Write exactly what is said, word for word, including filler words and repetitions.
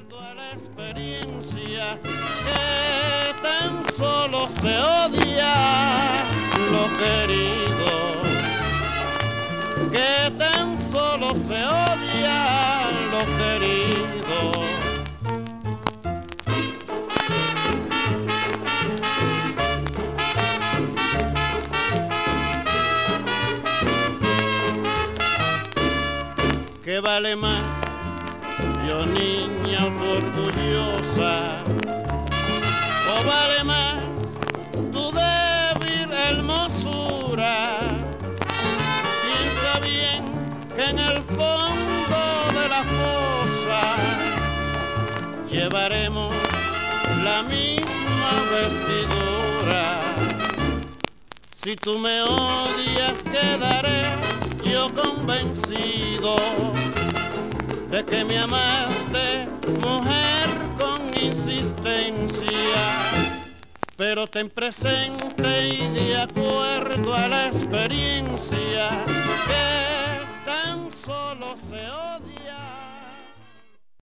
acuerdo a la experiencia que tan solo se odia lo querido, que tan solo se odia lo querido. ¿Qué vale más, yo niña orgullosa? ¿O vale más tu débil hermosura? Piensa bien que en el fondo de la fosa llevaremos la misma vestidura. Si tú me odias, quedaré yo convencido de que me amaste, mujer, con insistencia. Pero ten presente y de acuerdo a la experiencia que tan solo se